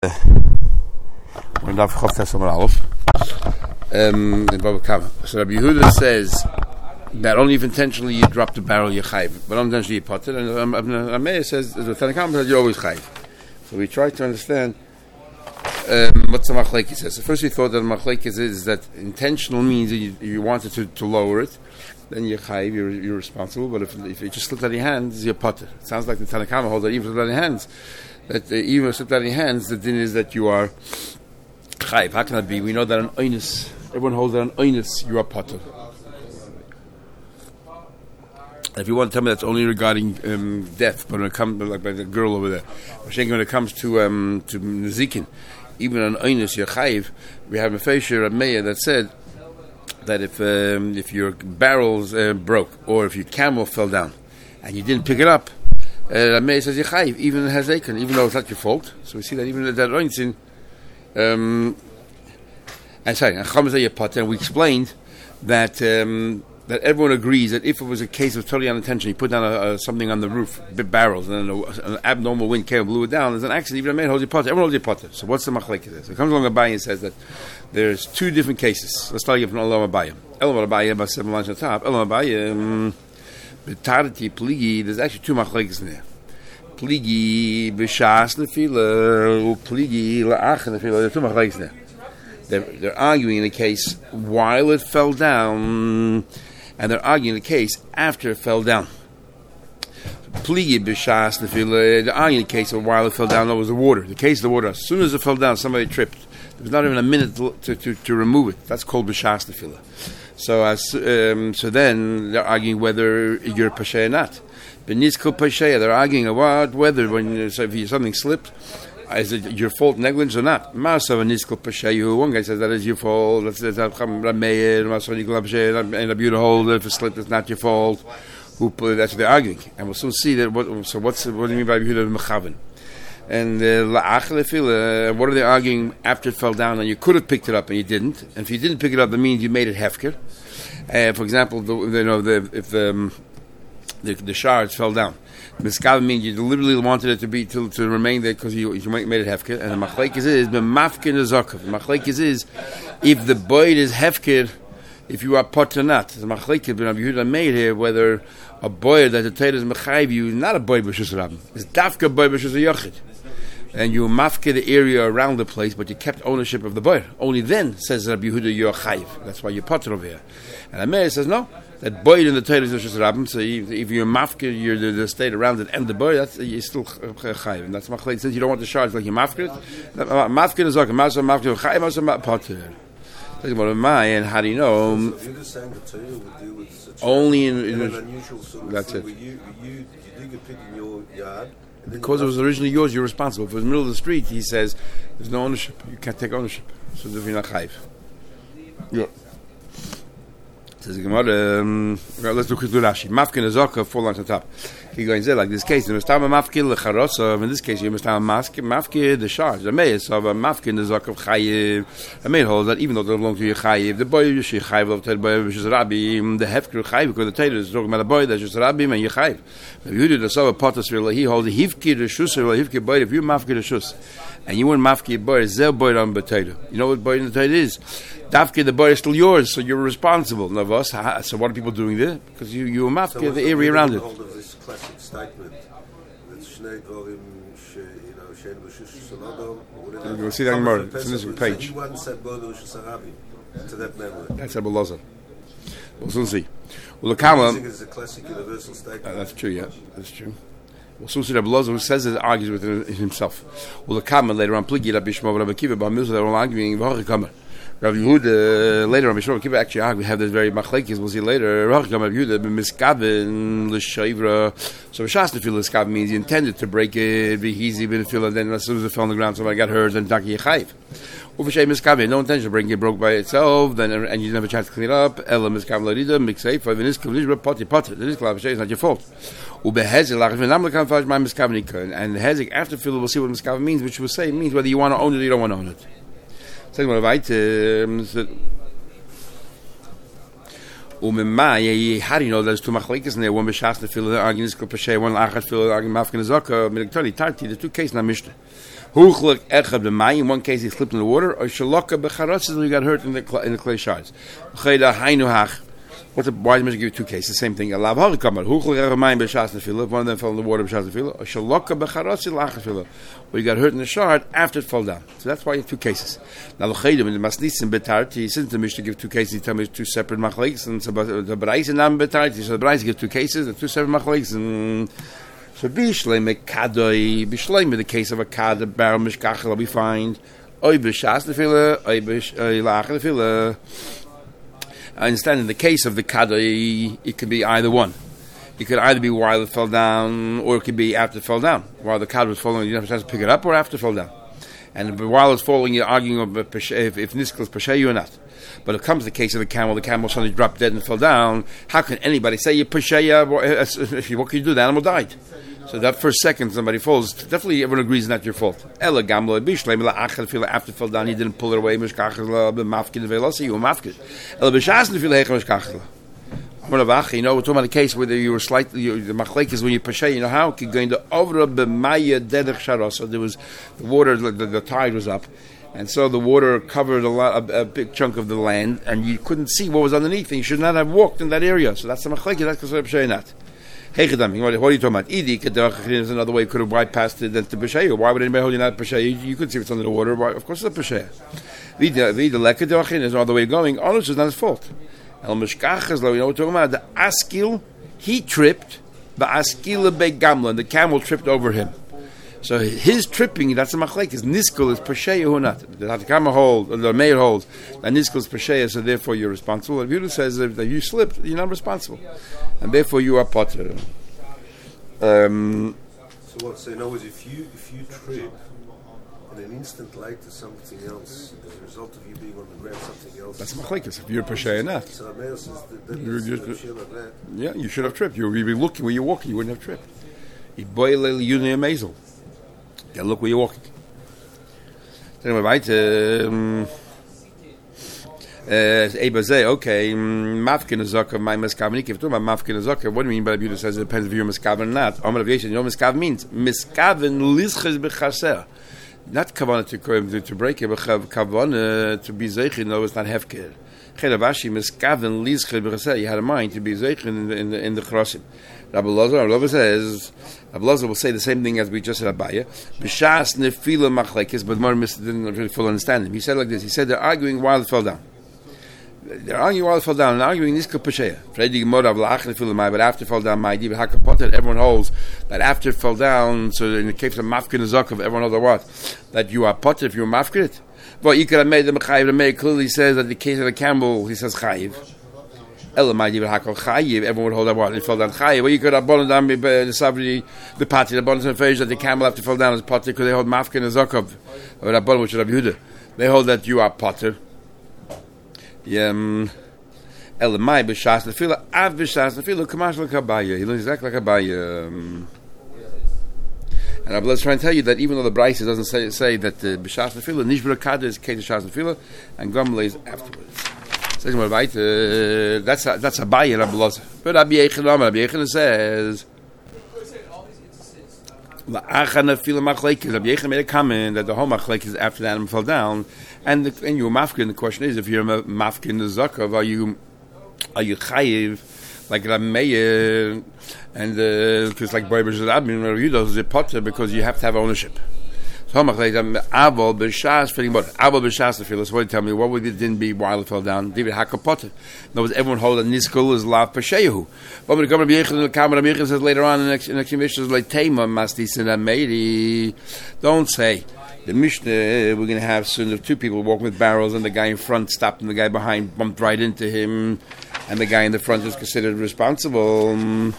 We're not Chav Tesam Aleph. In Baba Kama. So Rabbi Yehuda says that only if intentionally you drop the barrel you're chayv, but unintentionally you pot it. And Ameir says the Tanna Kama says you're always chayv. So we try to understand what the machlekes says. So first we thought that the machlekes is that intentional means that you wanted to lower it, then you're chayv, you're responsible. But if you just slipped out of your hands, you're potter. It sounds like the Tanna Kama holds that even slipped out of your hands. That even if slipped out of your hands, the din is that you are chayv. How can that be? We know that on oinus, everyone holds that on oinus you are potter. If you want to tell me that's only regarding death, but when it comes like by the girl over there, when it comes to nezikin, even on oinus you're chayv. We have a Fesher Meir that said that if your barrels broke or if your camel fell down and you didn't pick it up, Meir says you're chayv, even it has achon, even though it's not your fault. So we see that even that oinus in and Chama Potter, and we explained that everyone agrees that if it was a case of totally unintentional, you put down something on the roof, barrels, and then an abnormal wind came and blew it down, there's an accident, even a man holds your potter, everyone holds your potter. So what's the machlekes? So it comes along Abaye and says that there's two different cases. Let's start from Elam Abaye. Elam Abaye, about 7 lines on top. Elam Abaye, Betarti, Pligi, there's actually two machlekes in there. Pligi, B'shas Nefila, Pligi, La'ach Nefila, there's two machlekes in there. They're arguing in the case while it fell down, and they're arguing the case after it fell down. Pligi b'shas nefila. They're arguing the case of while it fell down. That was the water. The case of the water. As soon as it fell down, somebody tripped. There was not even a minute to remove it. That's called b'shas nefila. So then they're arguing whether you're pashay or not. B'nizkul pashay. They're arguing about whether if something slipped, is it your fault, negligence, or not? One guy says that is your fault. That's Rameir. And the hold if it slipped, it's not your fault. That's what they're arguing, and we'll soon see that. What do you mean by Yehuda Mechaven? And what are they arguing after it fell down and you could have picked it up and you didn't? And if you didn't pick it up, that means you made it hefker. For example, if the shards fell down. Miskav means you deliberately wanted it to remain there because you made it hefker. And the machlekes is the mafkin zakav. The machlekes is if the boyd is hefker, if you are pot or not. The machlekes ben Rabbi Yehuda made here whether a boyd that the Torah is mechayiv you is not a boyd b'shus rabim. It's dafka boyd b'shus yochid. And you mafke the area around the place, but you kept ownership of the boyd. Only then says Rabbi Yehuda you're chayiv. That's why you're potter over here. And Ameir says no. That boyd in the Torah is just rabim. So if you're mafke, you're the state around it and the boyd, that's you're still chayiv. And that's machlekes. Since you don't want the shards like you mafke it, mafke is okay. Mafke chayiv, mafke potter. Talking about my and how do you know? So if you're saying the Torah would deal with such only in an unusual sort of that's thing it. Where you dig a pit in your yard. Because it was originally yours, you're responsible. If it was in the middle of the street, he says, there's no ownership. You can't take ownership. So if you're not chayiv. Yeah. Says the Gemara, let's look at Rashi. Mafkin azaka, 4 lines on top. He goes like this case. In this mafkin you must have mafkin the shards. The mayor so mafkin the zaka of chayiv. The mayor holds that even though they belong to your chayiv, the boy you should chayiv of the boy which is rabbi, the hefker chayiv because the Torah is talking about the boy that's just rabbi and you chayiv. If you do the so potus really he holds the hivki the shus or hivki boy if you mafkin the shus and you want mafkin boy zel boy on potato. You know what boy in the Torah is? Dafke, the boy is still yours, so you're responsible. Navos. So what are people doing there? Because you mafke the area around it. Hold of this classic statement that Shnei Dvorim, Shein B'Shush Salodom. You'll see that in more. It's in this page. He once said Bodo Shasarabi to that memory. That's Abu Lazar. We'll soon see. Well, the Kama is a classic universal statement. That's true. Yeah, that's true. We'll soon see Abu Lazar who says it argues with himself. Well, the Kama later on Pligi Rabbi Shmuel Rabbi Kiva B'Hamilza they're all arguing V'Hachik Kamer. Rabbi Yehuda later on Mishra Kiva actually we have this very machlekes we'll see later. Rabbi Yehuda b'miskaven l'shavra. So b'shas nefila l'skaven means he intended to break it. B'hizi b'nefila and then as soon as it fell on the ground somebody got hurt and taki yechayiv. Uv'shay miskaven no intention to break it broke by itself then and you didn't have a chance to clean it up. Ela miskaven l'rida miksei for v'niskav l'ishra poti poti. The niskav l'shay is not your fault. Ubehezik lachim v'nam l'kam faj my miskaven ikon and the hezik after fila we'll see what miskaven means which will say means whether you want to own it or you don't want to own it. How do you know there's two machlekes in there? One b'shas nefila, arguing this peshay, one lachat fila, arguing mafkin azaka. Milik Tali Tarti. The two cases in the Mishnah. Huchlek echad b'mayim. In one case, he slipped in the water. Or shalaka b'charatzis, he got hurt in the clay shards. Chayda hainu hach. Why does Mishnah give you two cases? Same thing. Alav harikamar. Huchlek echad b'mayim b'shas nefila. One of them fell in the water b'shas nefila. Or shalaka b'charatzis lach nefila. Or he got hurt in the shard after it fell down. So that's why you have two cases. Now l'chaydim in the masnisim betarti. Since the Mishnah give two cases, he tell me two separate machlekes. And the Brais and Nam betarti. So the Brais give two cases and two separate machlekes. And so Bishleme Kadoi, Bishleme, the case of a Kad, Bar Mishkachel, we find Oy Bishas Nefila, Oy Lach Nefila. I understand in the case of the Kadoi, it could be either one. It could either be while it fell down, or it could be after it fell down. While the Kad was falling, you don't have to pick it up, or after it fell down. And while it's falling, you're arguing if Niskel is Pesheyu or not. But it comes to the case of the camel suddenly dropped dead and fell down. How can anybody say you're Pesheya? What can you do? The animal died. So that first second somebody falls, definitely everyone agrees it's not your fault. After it fell down, he didn't pull it away. You were mafkid. You know, we're talking about a case where you were slightly, the machlek is when you pashay, you know how? Going to over b'maya derech sharos. So there was the water, the tide was up, and so the water covered a big chunk of the land, and you couldn't see what was underneath, and you should not have walked in that area. So that's the machlek, that's considered pashay not. Hey, what are you talking about? There's another way you could have bypassed it than to pashay. Why would anybody hold you not pashay? You couldn't see what's under the water. Why? Of course it's a pashay. There's another way of going. All this is not his fault. El Mishkachas, you know what we're talking about? The Askil, he tripped, the Askila Be Gamla, the camel tripped over him. So his tripping, that's a machlek, is Niskul is Pesheya or not. The Hatakama holds, the Meir holds, that Niskul is Pesheya, so therefore you're responsible. And Yehuda says that if you slipped, you're not responsible. And therefore you are potter. So what? So in other words, if you trip, in an instant light to something else, as a result of you being on the ground, something else. That's machlekes. If you're pashay enough, so Amir says that yeah, you should have tripped. You'd be looking where you're walking. You wouldn't have tripped. You boil you near mazel. Yeah, look where you're walking. Okay, mafkin azaka, my miskav. If you're talking about mafkin azaka, what do you mean by the Buddha says it depends if you're miskav or not? Amar Aviation, you know what miskav means? Miskav and lizches bechaser. Not kavanah to break it, but kavanah to be zeichin. No, it's not hefker. Chedavashi miskaven lizche b'chaseh. You had a mind to be zeichin in the charasim. Rabbi Lazar says, Rabbi Lazar will say the same thing as we just said Abaya. B'shas nefila machlekes, but more didn't really fully understand him. He said like this. He said they're arguing while it fell down. They're arguing while it fell down and arguing this kapasheya. But after it fell down, everyone holds that after it fell down, so in the case of mafkin zakov, everyone knows what? That you are potter if you were mafkin it. Well, you could have made the mechayiv. The Meir clearly says that in the case of the camel, he says chayiv. Everyone would hold that what? It fell down chayiv. Well, you could have bonded down the sabri, the party, the bonus and phase that the camel after fall down is potter because they hold mafkin zakov. Or that bonus which is Rabbi Yehuda. They hold that you are potter. Elamai b'shas nefila, av b'shas nefila, kamash l'kabaya. He looks exactly like Abaya. And I'm trying to tell you that even though the Brisa doesn't say that b'shas nefila, nishbra kada is kei b'shas nefila, and gamla is afterwards. Says more right. That's Abaya and Abelazar. But Rabbi Yechon says. Rabbi Yechon made a comment that the whole machlek is after the animal fell down, and you were mafkin. The question is, if you're mafkin the zakav, are you chayiv like Rabbi Meir, and because like Boy B'Shadabin, Rabbi Yehuda is a potter because you have to have ownership. So machlek Abel b'shas fitting about Abel b'shas the filas. What tell me? What would it didn't be while it fell down? David Haka potter. No, everyone hold that niskul is lav pashehu. But when it comes to Rabbi Yechon, the Kamar Rabbi Yechon says later on in the next Mishnah is like Tema Mastis and Ameiri. Don't say the Mishnah we're going to have soon of two people walking with barrels and the guy in front stopped and the guy behind bumped right into him and the guy in the front is considered responsible.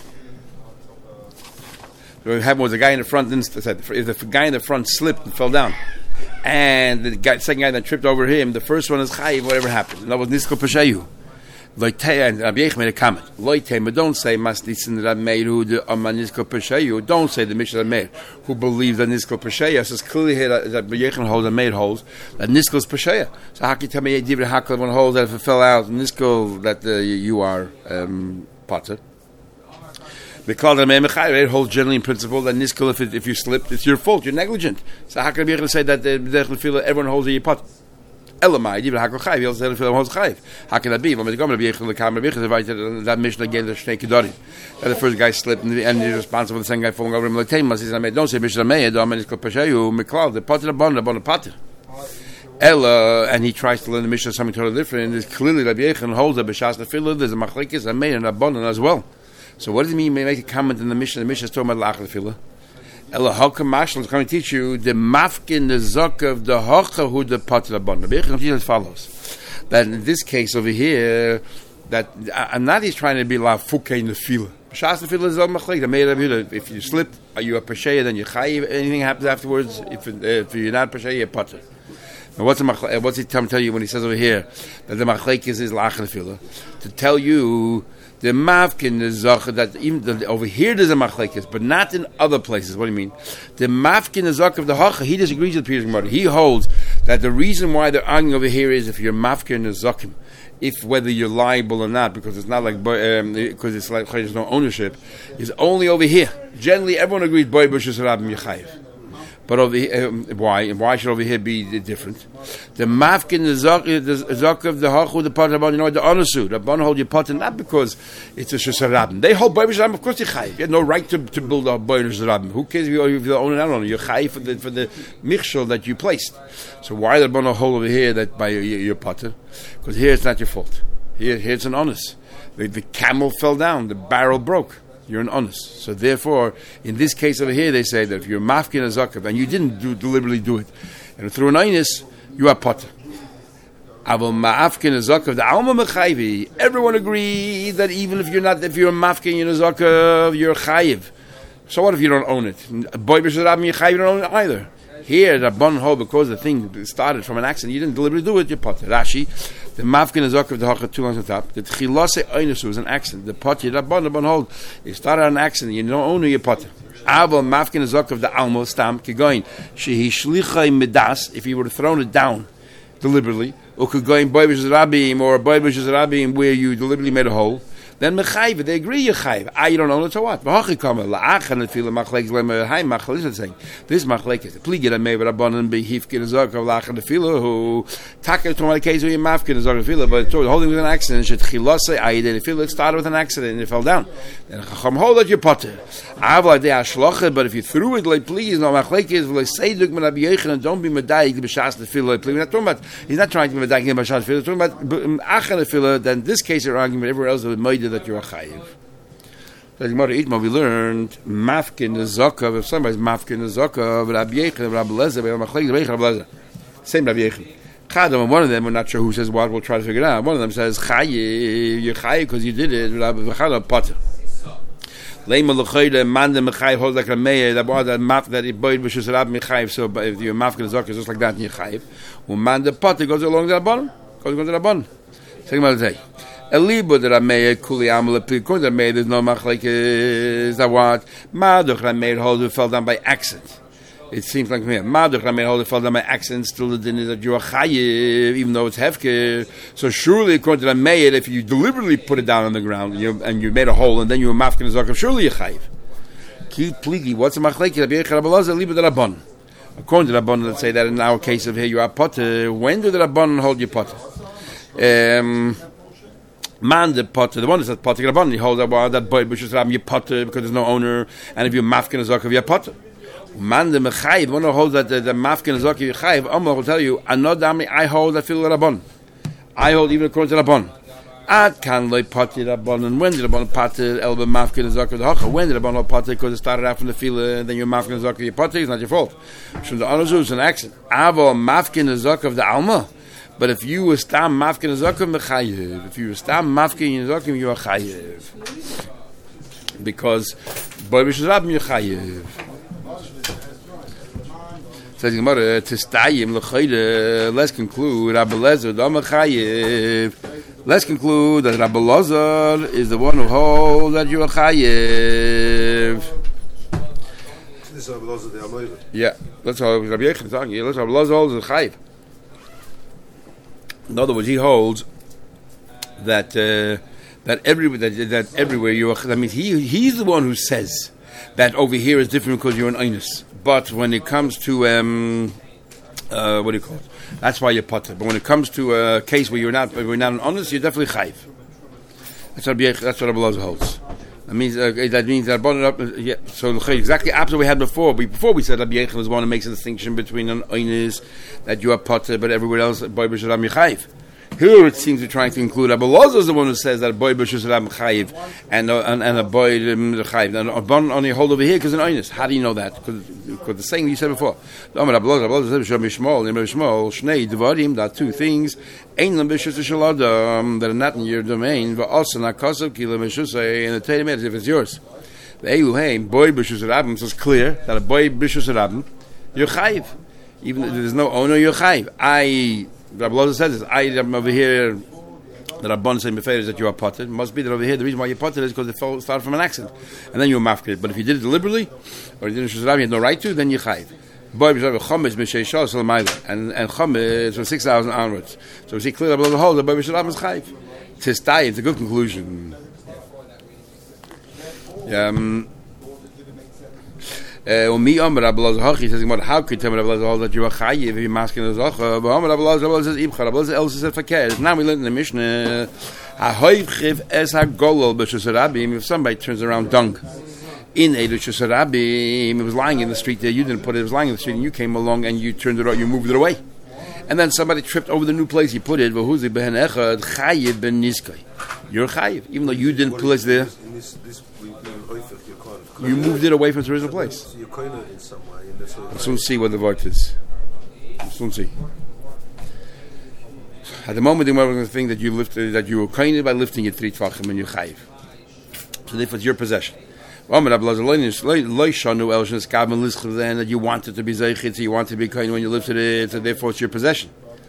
What happened was the guy in the front didn't. If the guy in the front slipped and fell down, and the second guy that tripped over him, the first one is chayiv. Whatever happened, and that was niskul pashayu. Loitei and Rabbi Yechon made a comment. Loitei, but don't say masnisin Rabbi Meir who the niskul pashayu. Don't say the Mishnah Meir who believes that niskul pashayu. So it's clearly here that Rabbi Yechon holds and Meir holds that niskul is pashayu. So how can you tell me David Hakol one holds that if it fell out niskul that you are potter? The Klal Damei Mechayev holds generally in principle that niskal, if you slipped, it's your fault, you're negligent. So how can I be able to say that everyone holds a pot? Elamai, even Hakol Chayiv, he also holds Chayiv. How can that be? Well, that Mishnah gave the Shnei Kedorim. That the first guy slipped and he's responsible for the second guy falling over him like Temas. He said, don't say Mishnah Meir, don't say Pashayu, Meklal, the Potter Rabban Pater. Ella, and he tries to learn the Mishnah something totally different. It's clearly Rabbi Yechon holds a B'shas Tefillah, there's a Machlekes, a Meir, and a Rabbanan as well. So what does it mean? Make a comment in the Mishnah. The Mishnah is talking about La'ach Tefillah. Ella Hakam Mashal is going to teach you the mafkin, the zok of the hocha who the Potter Rabban. Rabbi Yechon teaches as follows: that in this case over here, that I'm not he's trying to be la fuke in the filah. B'shas Tefillah is a Machlekes. The Meir Rabbi Yehuda. If you slip, are you a Pasheya? Then you chayiv. Anything happens afterwards, if you're not Pasheya, you're Potter. Now what's he tell you when he says over here that the machlekes is la'ach tefillah? To tell you the mafkin the zach that even over here there's a machlekes, but not in other places. What do you mean? The mafkin the zach of the hacha, he disagrees with Peter's Gemara. He holds that the reason why they're arguing over here is if you're mafkin the zakim, if whether you're liable or not, because it's not like because it's like there's no ownership, is only over here. Generally, everyone agrees boy bushes rabim yechayev. But over here, why should over here be different? The mafkin, the zok of the hachu, the part about the onasu, the bon hold your pot, not because it's a shesarabim. They hold boy b'sharabim, of course you chayiv. You have no right to build a boy b'sharabim. Who cares if you own it or not own it? You're chayiv for the michshel that you placed. So why the bon hold over here that by your potter? Because here it's not your fault. Here it's an onus. The camel fell down, the barrel broke. You're an honest. So therefore, in this case over here, they say that if you're mafkin a zakav and you didn't deliberately do it, and through an einus, you are potter. Aval mafkin a zakav the alma mechayvi. Everyone agrees that even if you're a mafkin in a zakav, you're chayiv. So what if you don't own it? Boy b'sharabim you chayiv, you don't own it either. Here, the bon ho, because the thing started from an accident, you didn't deliberately do it, you're potter. Rashi, the mafkin is of the hacha 2 on the top. The tchilase einus was an accident. The potter, the bon hold, it started an accident. You don't own it, you're potter. Aval mafkin is of the almo stam kigoin shehi shlichai midas. If he would have thrown it down deliberately, or could go in boy b'sharabim or boy b'sharabim where you deliberately made a hole. Then mechayiv, they agree you chayiv. You don't own it, so what? V'hachi kama la'ach and feel machlekes lemer hay machlekes is saying this machlekes pligid and mei v'rabbanan behifkin zok of la'ach and feel who taka to my case where you mafkin zok of feel, but holding with an accident should chilase ayid and feel it started with an accident and it fell down. Then chacham hold that you potter. Avla de ashloche, but if you threw it like please no machlekes v'le say duk men Rabbi Yechon and don't be medayik b'shas the feel like please. Not talking about he's not trying to be medayik b'shas feel. Talking about ach and feel. Then this case you're arguing, but everywhere else is made that you're a chayiv. So we learned mafkin the zakav. If somebody's mafkin the zakav, Rabbi Yechon, Rabbi Lezer, same Rabbi Yechon. Chadam, and one of them, we're not sure who says what. We'll try to figure it out. One of them says chayiv, you're chayiv because you did it. Rabbi Chadam potter. Leima l'chayda man the mechayiv holds like a mayor that was that maf that it boyd which is Rabbi mechayiv. So if you're mafkin the zakav, just like that, you're chayiv. Man the potter goes along to the bottom. Goes to the bottom. Second about the day. Elibo that I made kuli amal plikon that made there's no machlekes that what Maduch I made hold who fell down by accident. It seems like me. Maduch I made hold who fell down by accident. Still the din is that you are chayiv even though it's hefker. So surely according to the maid, if you deliberately put it down on the ground and you made a hole and then you were mafkin zakav, surely you're chayiv. Ki pligi. What's a machlekes? Rabbi Yechon Abelazar elibo that Rabban. According to the Rabban, let's say that in our case of here you are potter. When do the Rabban hold you potter? Man the potter, the one that says potter, he holds that boy bushes ram you potter because there's no owner, and if you mafkin a zakav, you potter. Man the mechayiv, the one who holds that the mafkin a zakav you chayiv, Omar will tell you, anodami, I hold that fil rabban. I hold even according to rabban. Ad kan loy potter rabban, and when did rabban potter elba mafkin a zakav the hacha? When did rabban hold potter because it started out from the fil, and then you mafkin a zakav you potter? It's not your fault. From the onazu, it's an accident. Avo mafkin a zakav the alma. But if you were stam mafkin zakim mechayev, if you were stam mafkin zakim, you are chayev because boy b'shirab mechayev. Says Gemara tistayim lechayde. Let's conclude Rabbi Lezer da mechayev. Let's conclude that Rabbi Lezer is the one who holds that you are chayev. This is Rabbi Lezer the Amoyre. Yeah, that's how Rabbi Yechon is talking. Let's Rabbi Lezer holds the chayev. In other words, he holds that that everywhere you are. That means he's the one who says that over here is different because you're an einus. But when it comes to what do you call it? That's why you're potter. But when it comes to a case where you're not an einus, you're definitely chayiv. That's what Rabbi Elazar holds. That means that so exactly opposite we had before. Before we said Rabbi Yechon is one who makes a distinction between an einus that you are potter, but everywhere else boy b'sharam chayiv. Here it seems to be trying to include Rabbi Elazar is the one who says that a boy b'sharam chayiv and a boy chayiv. And a bon only hold over here because an einus. How do you know that? Because the saying you said before. Rabbi Elazar said Shnei Devarim, that two things ain't that are not in your domain. But also nakasav kila meshusay, and the Torah matters if it's yours. The Eluheim boy b'sharam, so it's clear that a boy b'sharam you're chayiv. Even if there's no owner, you're chayiv. Rabbi Elazar says this. I am over here. That Rabban saying is that you are potted. Must be that over here the reason why you're potted is because it started from an accident, and then you're mafkid. But if you did it deliberately, or you didn't, you had no right to, then you're chayiv. Boy, chametz m'shei shas and chametz from 6,000 onwards. So we see clearly Rabbi Elazar holds that boy b'sharam is chayiv. Tistai, it's a good conclusion. Me Rabbi Elazar he says, how could you tell me Rabbi Elazar that you are chayiv if you're masking the zacha? But Rabbi Elazar says, Ibcha, Rabbi Elazar else says fakir. Now we learn in the Mishnah, if somebody turns around dung in a Shusarabim, it was lying in the street there, you didn't put it, it was lying in the street, and you came along and you turned it out, you moved it away. And then somebody tripped over the new place you put it, you're chayiv, even though you didn't place there. You moved it away from its original place. So you're kind of in some way. And that's we'll soon see what the word is. We'll soon see. At the moment, the going to think that you were kind of by lifting it 3 tvachim and you're chayiv. So therefore, it's your possession. That you want it to be zeichit, so you want to be kind when you lifted it, so therefore it's your possession.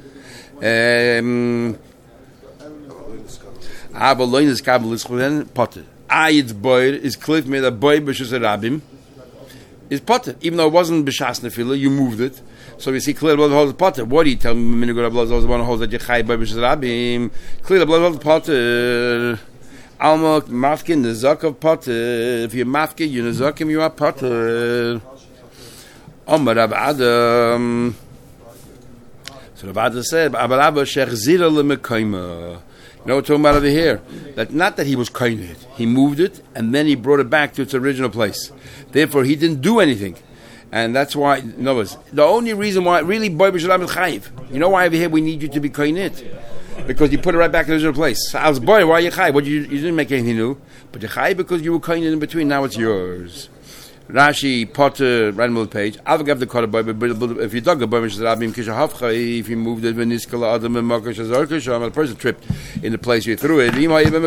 Potter. Ayid's boy is clear made a boy b'shus rabim is potter, even though it wasn't b'shas nefila, you moved it. So we see clear blood holds potter. What do you tell me? Minigor blood holds one holds that you chay boy b'shus rabim. Clear blood holds potter. Alma mafkin the zak of potter. If you're mafkin, you're zakim, you are potter. Omar Rav Adam. So Rav Adam said, "Abarabba shech zira lemekayma." You know what we're talking about over here? That not that he was kind of it. He moved it, and then he brought it back to its original place. Therefore, he didn't do anything. And that's why, the only reason why, really, boy b'shalam is chayiv. You know why over here we need you to be kind it? Because you put it right back in the original place. So I was, boy, why are you chayiv? Well, you didn't make anything new. But you're chayiv because you were kind in between, now it's yours. Rashi, Potter, right in the middle of the page. I'll give the card boy, but if you dug a boy, if you moved it, the person tripped in the place you threw it. And if in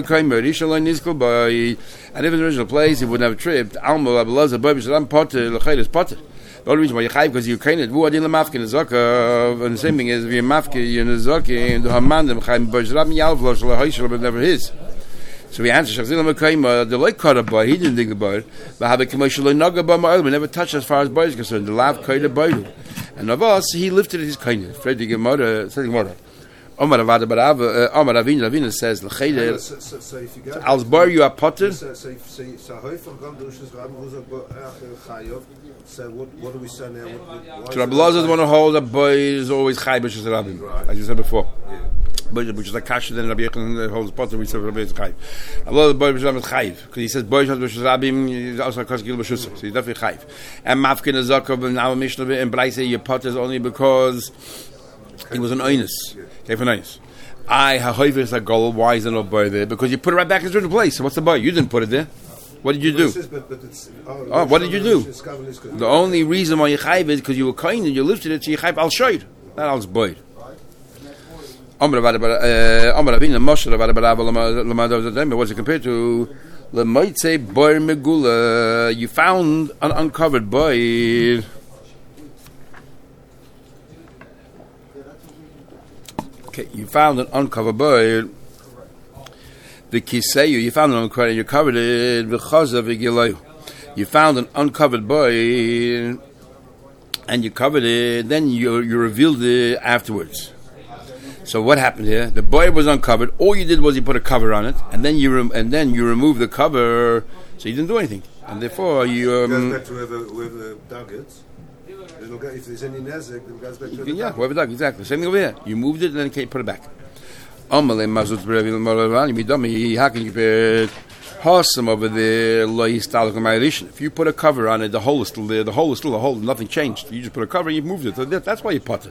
the original place, he wouldn't have tripped. Alma, Abelazar, boy, Potter, Potter. The only reason why you're chayiv because you kind it. And the same thing is if you're mafke, you're in the zaka, and the hamandim chayiv boy, but never his. So we answer, the like cut up boy, he didn't think about it. But have a commercial naga by my we never touched as far as boys concerned. The lav kaida boy. And of us, he lifted his kindness. Freddy Gemara, something more. Omar Ravina says, so als bar you are potted. So what do we say now? So Rabbi Elazar want to hold that boy is always chai b'shus rabim, as you said before. Which is like kasha, then Rabbi Yechon holds potter, we say Rabbi is chayiv. Rabbi Elazar boy b'shus rabim is chayiv, because he says boy b'shus rabim is also kasha gil b'shus, so he's definitely chayiv. And mafkin is zakov, and our Mishnah and Braise your potter is only because it was an einus. Okay, for einus. However, is a goal. Why is it not boy there? Because you put it right back in its original place. So what's the boy? You didn't put it there. What did you do? What did you do? The only reason why you chayiv is because you were kind and you lifted it, so you chayiv al shoyd. That was boy. What's it compared to? Lemoitze boy megula. You found an uncovered boy. Okay, you found an uncovered bird. The kiseyu, you found it uncovered and you covered it. You found an uncovered bird and you covered it. Then you revealed it afterwards. So what happened here? The boy was uncovered. All you did was you put a cover on it, and then you removed the cover, so you didn't do anything, and therefore you. Goes back to whoever dug it. If there's any nezek, then goes back to whoever dug, exactly. Same thing over here. You moved it, and then you put it back. How can you put Hasam over there? If you put a cover on it, the hole is still there. The hole is still a hole. Nothing changed. You just put a cover and you moved it. So that's why you put it.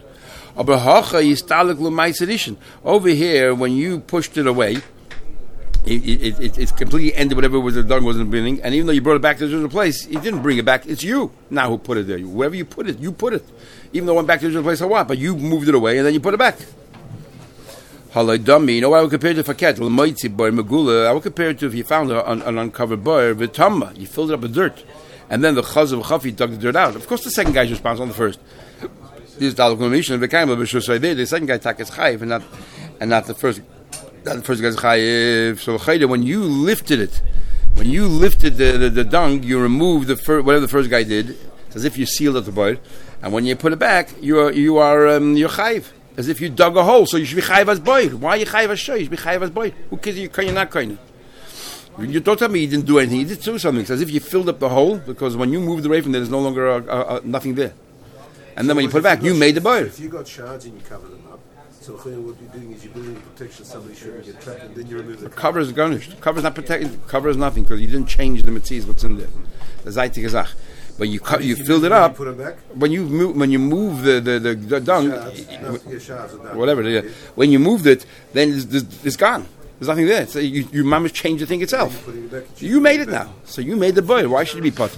Over here, when you pushed it away, it's completely ended. Whatever was the dog was in the beginning, and even though you brought it back to the original place, you didn't bring it back. It's you now who put it there. Wherever you put it, you put it. Even though it went back to the original place, but you moved it away and then you put it back. You know what I would compare it to faket? I would compare it to if you found an uncovered boy, v'tamma, you filled it up with dirt, and then the chaz of chafi dug the dirt out. Of course, the second guy's responsible on the first. This is the second guy tak is chayiv, and not the first. Not the first guy's chayiv. So when you lifted it, when you lifted the dung, you removed whatever the first guy did. It's as if you sealed up the boy, and when you put it back, you're chayiv. As if you dug a hole, so you should be chayiv as boy. Why are you chayiv as shoy? You should be chayiv as boy. Who cares if you're not kind? You don't tell me you didn't do anything. You did do something. It's as if you filled up the hole, because when you moved away from there, there's no longer nothing there. And then when you put it back, you made the boy. If you got shards and you covered them up, so what you're doing is you're building protection. Somebody shouldn't get trapped, and then you remove the cover. Is garnished. Cover is not protected. Cover is nothing because you didn't change the mitzvahs what's in there. The zaytik azach. But you filled it up. Put them back? When you move the dung, whatever. Yeah. When you moved it, then it's gone. There's nothing there. So you mamish changed the thing itself. You made it now. So you made the boy. Why should it be potter?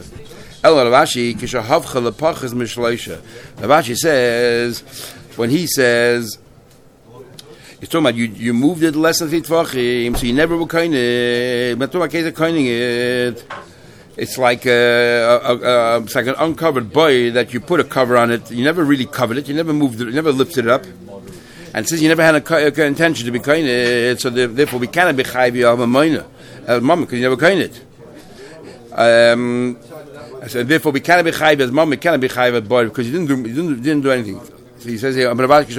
Ravashi says, when he says, he's talking about you moved it less than 3 tvachim, so you never were koining. But talking about case of koining it. It's like it's like an uncovered boy that you put a cover on it. You never really covered it. You never moved it. You never lifted it up. And since you never had a intention to be kind it, so therefore we cannot be chayiv of a minor, mom, because you never kind it. So therefore we cannot be chayiv as mom. We cannot be chayiv as boy because you didn't do anything. So he says here,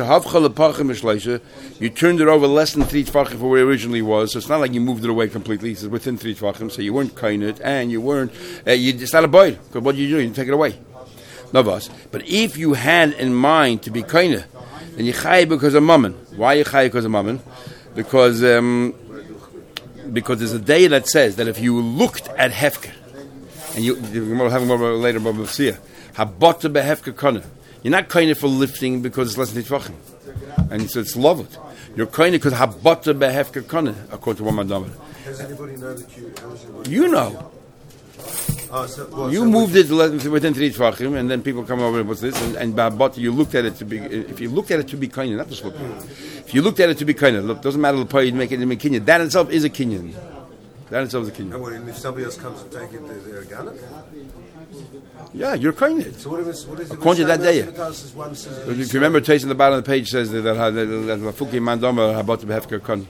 you turned it over less than 3 tvachim for where it originally was. So it's not like you moved it away completely. It's within 3 tvachim. So you weren't kind it, and you weren't. It's not a boy. Because what do? You take it away. Novas. But if you had in mind to be kind, then you chay because of mammon. Why you chay because of mammon? Because there's a day that says that if you looked at hefker, and we'll have more later about Messiah, habota behefker kana. You're not kind of for lifting because it's less than tvachim, and so it's loved. You're kind of because habata behefker kana, according to one madam. Does anybody know that you know? You moved it within 3 tvachim, and then people come over and what's this? And habata, you looked at it to be. If you looked at it to be kind, not just looking. If you looked at it to be kind, look, doesn't matter the you make it in a kinyan. That itself is a kinyan. That itself is a kinyan. And if somebody else comes and take it, they're gonna. Yeah, you're kind of. So what is according to that day. If you remember, Taste on the bottom of the page says that Lafuki Mandoma about to be hefker kon.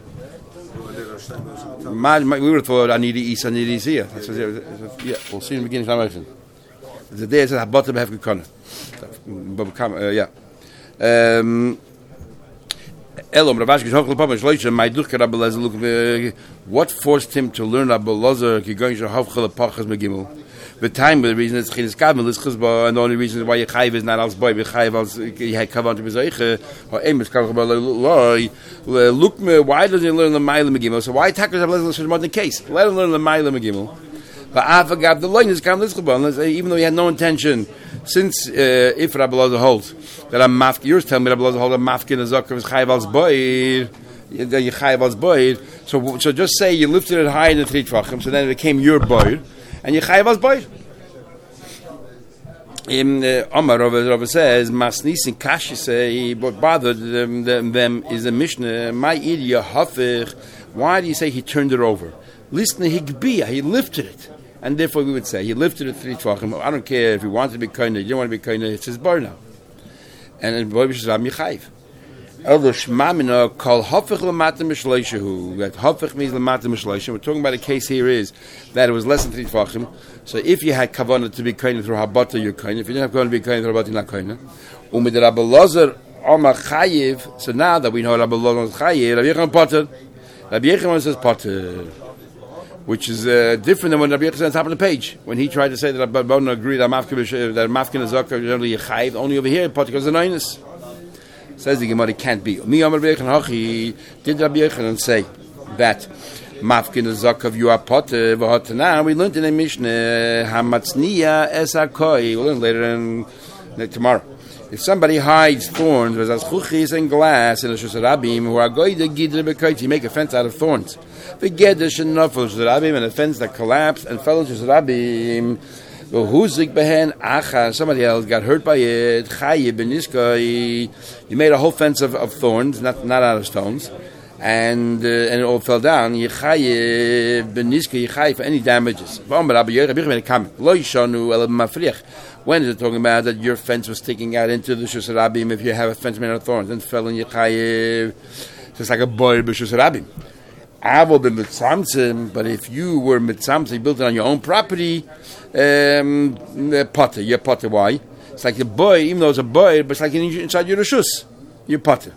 We would have thought Anidi Isa Anidi Zia. Yeah, we'll see in the beginning of the the day it says about to be hefker kon. Yeah. What forced him to learn Rabbi Lazar? The time, the reason it's Chinas Kavim, it's Chizba, and the only reason why Yechayiv is not als boy, Yechayiv als Yechayiv to Bezeiche, or Amos Kavim Loi. Look, why doesn't he learn the Mailam Megimel? So why Takkers have less than the case? Let him learn the Mailam Megimel. But Avagav the Loin is Kavim Litzchaba, even though he had no intention. Since if Rabbi Lazar holds that I'm mafkin, yours tell me Rabbi Lazar holds a mafkin as Zakhar is Chayiv als boy. Yechayiv als boy. So just say you lifted it higher than 3 tvachim, so then it became your boy. And you chayav as boy. In Omar Rava says, Masnisin Kashi say, what bothered them is the Mishnah. My idiot hafich. Why do you say he turned it over? Listen to Higbiya. He lifted it, and therefore we would say he lifted it 3 tvachim. I don't care if he wanted to be kinder, you don't want to be kinder. It's his bar now, and then boy says I'm chayiv. Elder Shmamina call hafich lamata mishleishahu. That hafich means lamata mishleishahu. We're talking about a case here is that it was less than 3 tvachim. So if you had kavanah to be kind through habata, you're kind. If you didn't have kavanah to be kind through habata, you're not kind. Umid Rabbi Lazar Omar Chayiv. So now that we know Rabbi Elazar is Chayiv, Rabbi Yechon Potter. Rabbi Yechon says Potter, which is different than what Rabbi Yechon said on top of the page when he tried to say that Rabbi Bona agreed that Mafkin is Zakah generally Chayiv. Only over here Potter because of the Noinus. Says the Gemara, it can't be. Mi Amar Rabbi Yechon Hachi. Did Rabbi Yechon say that Mafkin is Zakah you are Potter? Now we learned in the Mishnah Hamatzniya Esakoi. We'll learn later tomorrow. If somebody hides thorns, as chuchis and glass in a shusarabim, who are going to gidre bekaiti, make a fence out of thorns. The gedish and nafel shusarabim, and a fence that collapsed and fell into shusarabim. V'huzik behen acha. Somebody else got hurt by it. Chaye beniska. You made a whole fence of thorns, not out of stones, and it all fell down. Yechaye beniska. Yechaye for any damages. V'amar Rabbi Yechon made a comment. Lo yishanu el mafriach. When is it talking about that your fence was sticking out into the Shusarabim if you have a fence made out of thorns and fell in your chayiv? So it's like a boy b'Shusarabim. Avo b'mitzamtzim, but if you were mitzamtzim, you built it on your own property, potter, you're potter. Why? It's like a boy, even though it's a boy, but it's like inside your reshus, you're potter.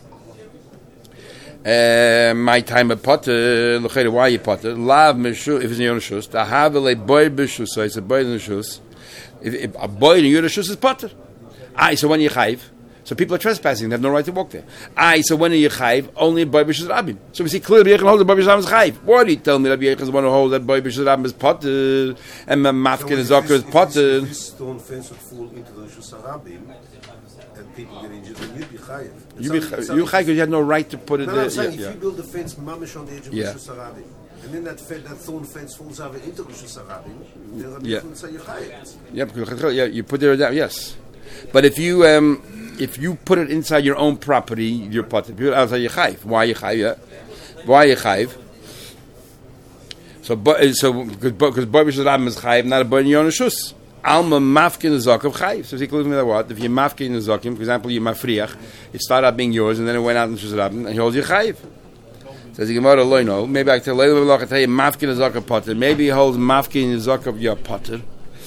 My time a potter, why you potter? Lav meshu, if it's in your reshus, tahavel a boy b'shus, so it's a boy in the reshus. If a boy in your reshus is potter. So when you chayiv, so people are trespassing, they have no right to walk there. So when you chayiv, only a boy b'shus rabim. So we see clearly Rabbi Yechon holds the boy b'shus rabim is chayiv. Why do you tell me Rabbi Yechon is one who holds that boy b'shus rabim is potter and Mafkin is Zakah is potter? If this stone fence would fall into the reshus rabim and people get injured, then you'd be chayiv. You chayiv because you had no right to put it there. I'm saying, if you build a fence mamish on the edge of reshus rabim, and then that thorn fence falls over into reshus rabim, then Rabbi Yechon would say you're chayiv. Yeah, because you put it down. Yes, but if you put it inside your own property, you're potter. People outside you chayiv. Why you chayiv? Yeah. Why you chayiv? So because boy b'shus rabim is chayiv, not a boy in your reshus. Alma mafkin is Zakah chayiv. So including that what? If you mafkin is Zakim, for example, you mafriach, it started out being yours and then it went out in reshus rabim and he holds you chayiv. Says the Gemara, no. Maybe I can tell you, Mafkin is Zakah potter. Maybe he holds Mafkin is Zakah your potter.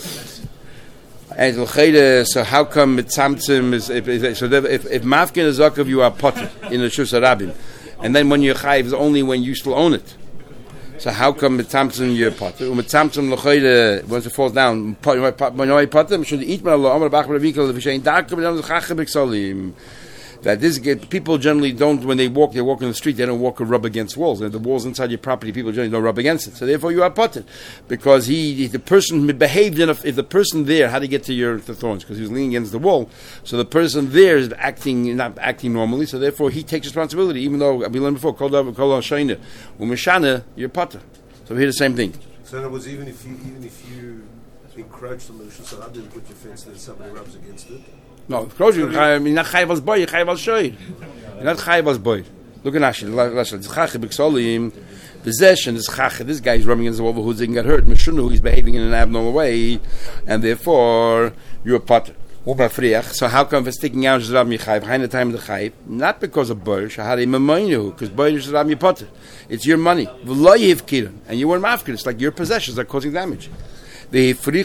And so how come Mitzamtzim is if Mafkin is Zakah you are potter in the Shus Rabim, and then when you're chayiv is only when you still own it. So how come Mitzamtzim you're potter? Mitzamtzim l'chayde once it falls down, when you're potter, should eat my Allah. Amar b'achar v'ikol v'shein darkem b'dam z'chachem b'ksalim. That people generally don't, when they walk in the street, they don't walk or rub against walls. And the walls inside your property, people generally don't rub against it. So therefore you are potted. Because the person behaved enough, if the person there had to get to the thorns, because he was leaning against the wall, so the person there is not acting normally, so therefore he takes responsibility, even though, we learned before, kol shayna, umeshana, you're potter. So here the same thing. So in other words, even if you encroach on the Reshus Rabim and put your fence there, somebody rubs against it, no, of course you're not chayiv as boy, you're chayiv as shoyr. You're not chayiv as boy. Look at Ashi. It's chayiv b'ksolim. Possession is chayiv. This guy is rubbing against the wall who's going to get hurt. Meshunu, he's behaving in an abnormal way, and therefore you're a potter. So how come if it's sticking out, Rabbi Chayiv, behind the time of the Chayiv? Not because of boy, shahari memaynu, because boy is Rabbi potter. It's your money. V'loyiv kiran, and you weren't mafkir. It's like your possessions are causing damage. When is boy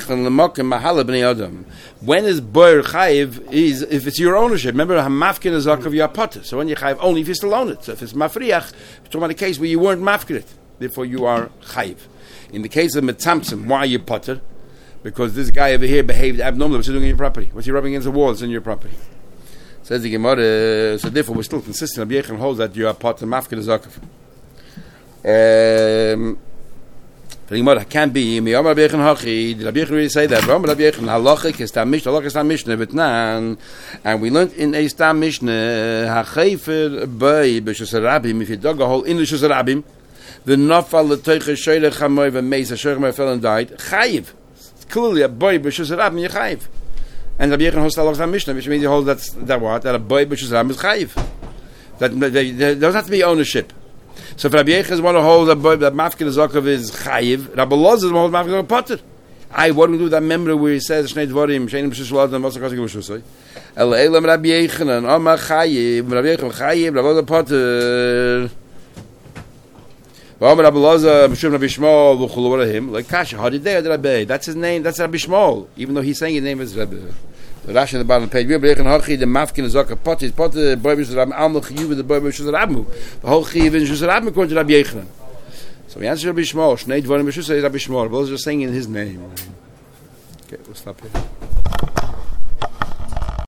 chayiv is if it's your ownership. Remember, mafkin is zakah your potter. So when you chayiv only if you still own it. So if it's mafriach, we're talking about a case where you weren't mafkir it, therefore you are chayiv. In the case of mitzamtzim, why are you potter? Because this guy over here behaved abnormally. What's he doing in your property? What's he rubbing against the walls in your property? Says the Gemara. So therefore, we're still consistent. Rabbi Yechon holds that you are potter mafkin is zakah. The Gemara can't be. Did Rabbi Yechon really say that? Rabbi Yechon halachic is tam mishnah, halachic is tam mishnah, betnan, and we learned in a tam mishnah hachayfer bay b'shus rabim. If you dug a hole in the shus rabim, the nafal l'toiche shoylech hamoy v'meis hashoyich fell and died. Chayiv. Clearly, a boy b'shus rabim you chayiv. And Rabbi Yechon holds halachic tam mishnah, which means he holds that what? That a boy b'shus rabim is chayiv. That there doesn't have to be ownership. So if Rabbi Yechon want to hold that mafkin zakov is chayiv, Rabbi Elazar want to hold mafkin potter. What do we do with that member where he says shnei dvarim sheinim b'shus v'ladam v'asar kasik b'shusay? El elam Rabbi Yechon and Amar chayiv, Rabbi Yechon chayiv, Rabbi Elazar potter. V'amar Rabbi Elazar b'shum Rabbi Shmuel v'chulu v'rahim like kasha hadidei ad Rabbi. That's his name. That's Rabbi Shmuel, even though he's saying his name is Rabbi. The Rashi in the bottom of the page. We are breaking Hachi the Mafkin Zaka Potis Pot the boy Mishus Rabbi Almo Chiyuv with the boy Mishus Rabbi. The whole Chiyuv in Mishus Rabbi according to Rabbi Yechanan. So we answer Rabbi Shmuel. Shnei Dvarim Mishus Rabbi Shmuel. Both are saying in his name. Okay, we'll stop here.